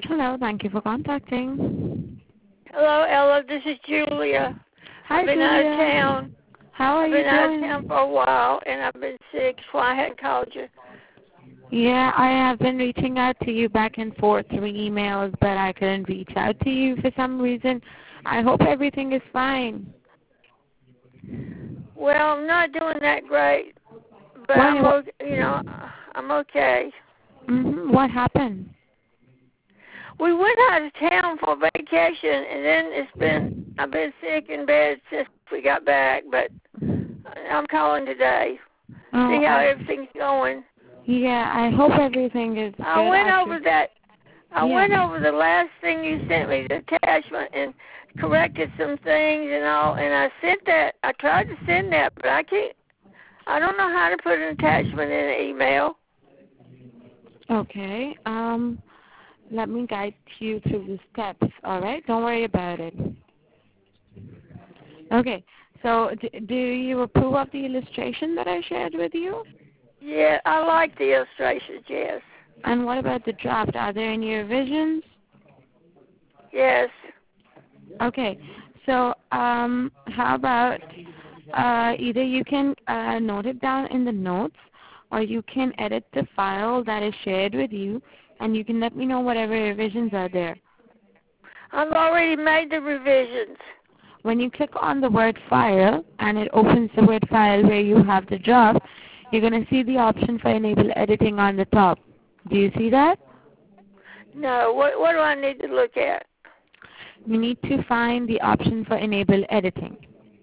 Hello, thank you for contacting. Hello, Ella. This is Julia. Hi, I've been out of Julia. town. How are I've you been out of town for doing? a while, and I've been sick, so I hadn't called you. Yeah, I have been reaching out to you back and forth through emails, but I couldn't reach out to you for some reason. I hope everything is fine. Well, I'm not doing that great, but Why? I'm okay. I'm okay. What happened? We went out of town for vacation, and then I've been sick in bed since we got back. But I'm calling today, Oh, see how everything's going. yeah, I hope everything is I good went at over your... that. I Yeah. went over the last thing you sent me, the attachment, and corrected some things and all. And I sent that. I tried to send that, but I can't. I don't know how to put an attachment in an email. Okay. Let me guide you through the steps, all right? Don't worry about it. Okay. So, do you approve of the illustration that I shared with you? Yeah, I like the illustrations. Yes. And what about the draft? Are there any revisions? Yes. Okay. So, how about either you can note it down in the notes, or you can edit the file that is shared with you, and you can let me know whatever revisions are there. I've already made the revisions. When you click on the word file and it opens the word file where you have the draft, you're going to see the option for enable editing on the top. Do you see that? No. What do I need to look at? You need to find the option for enable editing.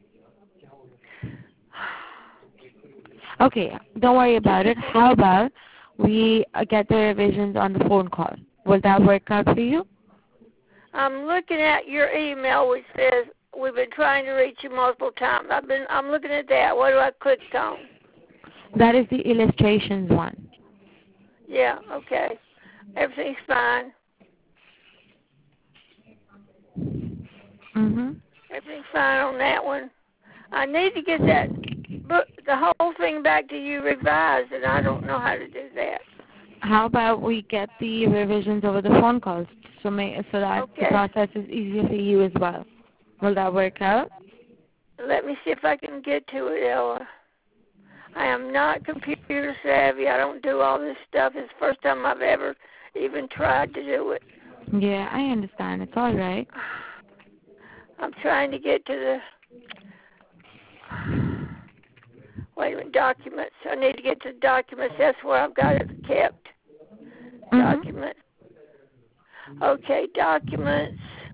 Okay, don't worry about it. How about we get the revisions on the phone call? Will that work out for you? I'm looking at your email, which says we've been trying to reach you multiple times. I'm looking at that. What do I click on? That is the illustrations one. Yeah. Okay. Everything's fine. Everything's fine on that one. I need to get that book, the whole thing back to you revised, and I don't know how to do that. How about we get the revisions over the phone calls so that the Okay. process is easier for you as well? Will that work out? Let me see if I can get to it, Ella. I am not computer savvy. I don't do all this stuff. It's the first time I've ever even tried to do it. Yeah, I understand. It's all right. I'm trying to get to the wait a minute, documents. I need to get to documents. That's where I've got it kept. Documents. Okay, documents.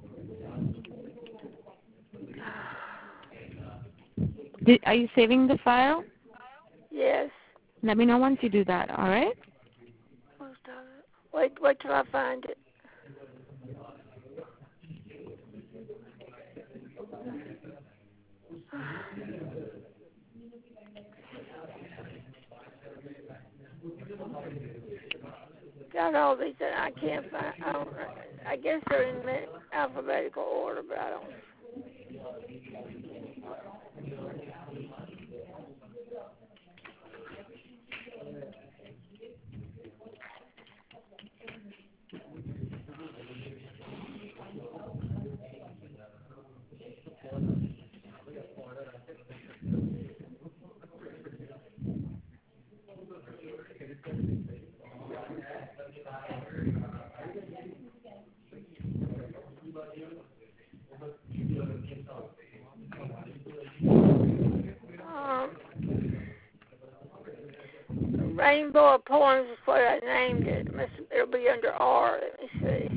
Are you saving the file? Yes. Let me know once you do that, all right? Wait till I find it. Got all these that I can't find. I guess they're in alphabetical order, but I don't. Rainbow of Poems is what I named it. It'll be under R. Let me see.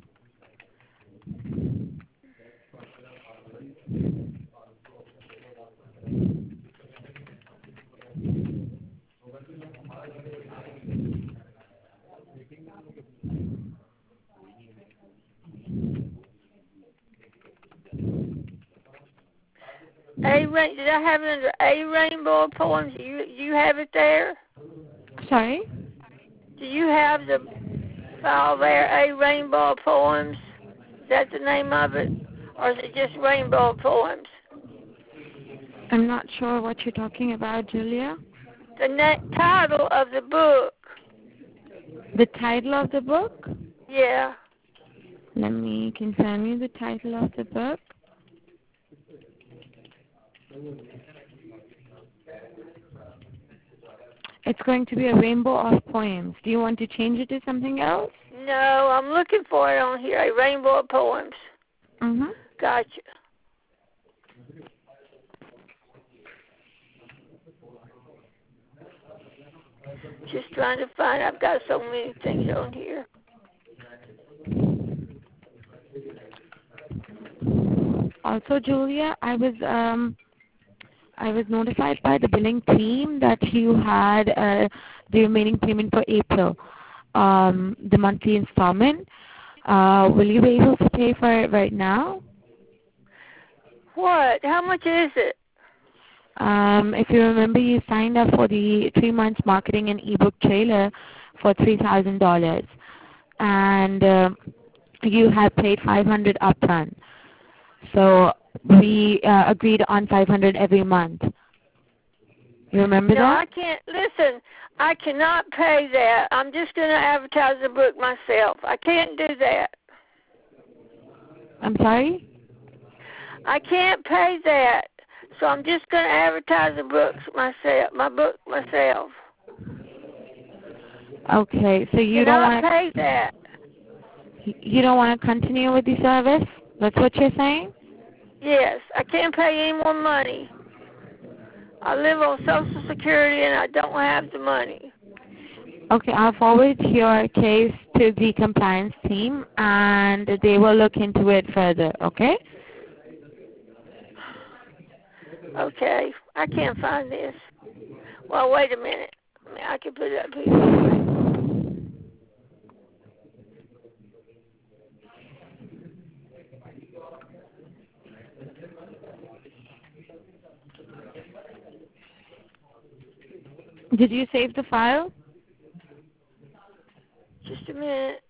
Did I have it under A Rainbow of Poems? You have it there? Sorry? Do you have the file there, A Rainbow of Poems? Is that the name of it? Or is it just Rainbow of Poems? I'm not sure what you're talking about, Julia. The title of the book. The title of the book? Yeah. Let me confirm you the title of the book. It's going to be a rainbow of poems. Do you want to change it to something else? No, I'm looking for it on here. A Rainbow of Poems. Mm-hmm. Gotcha. Just trying to find. I've got so many things on here. Also, Julia, I was notified by the billing team that you had the remaining payment for April, the monthly installment. Will you be able to pay for it right now? What? How much is it? If you remember, you signed up for the 3 months marketing and ebook trailer for $3,000, and you had paid $500 upfront. So we agreed on $500 every month. You remember No, that? I can't. Listen, I cannot pay that. I'm just going to advertise the book myself. I can't do that. I'm sorry? I can't pay that. So I'm just going to advertise the books myself, my book myself. Okay, so you don't Cannot want pay that. you don't want to continue with the service? That's what you're saying? Yes, I can't pay any more money. I live on Social Security and I don't have the money. Okay, I'll forward your case to the compliance team and they will look into it further, okay? Okay, I can't find this. Well, wait a minute. I can put it up here anyway. Did you save the file? Just a minute.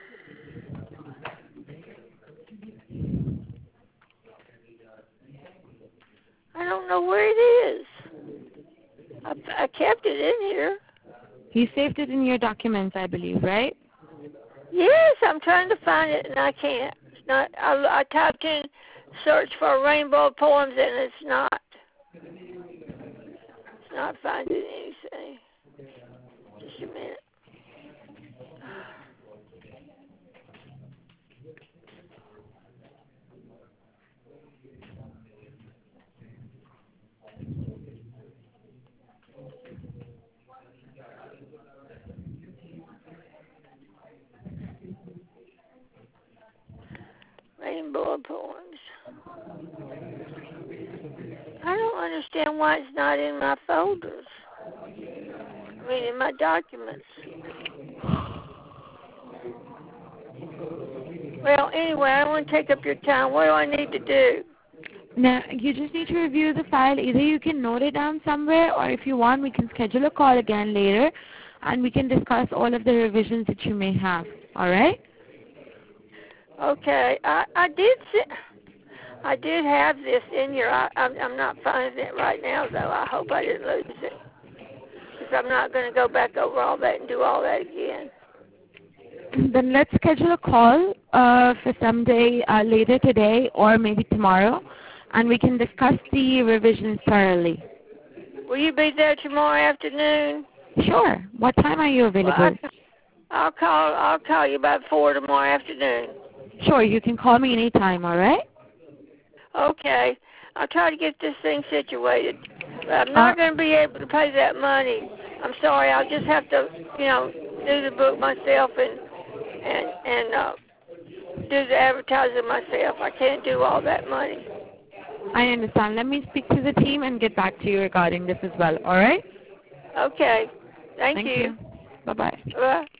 I don't know where it is. I kept it in here. You saved it in your documents, I believe, right? Yes, I'm trying to find it and I can't. It's not. I typed in search for Rainbow Poems and it's not. It's not finding anything. Just a minute. Rainbow Poems. I don't understand why it's not in my folders. I mean, in my documents. Well, anyway, I don't want to take up your time. What do I need to do? Now, you just need to review the file. Either you can note it down somewhere, or if you want, we can schedule a call again later, and we can discuss all of the revisions that you may have. All right? Okay, I did have this in here. I'm not finding it right now, though. I hope I didn't lose it, because I'm not going to go back over all that and do all that again. Then let's schedule a call for someday later today or maybe tomorrow, and we can discuss the revisions thoroughly. Will you be there tomorrow afternoon? Sure. What time are you available? Well, I'll call you about 4 tomorrow afternoon. Sure, you can call me anytime, all right? Okay. I'll try to get this thing situated. But I'm not going to be able to pay that money. I'm sorry. I'll just have to, do the book myself and do the advertising myself. I can't do all that money. I understand. Let me speak to the team and get back to you regarding this as well, all right? Okay. Thank you. Bye-bye. Bye.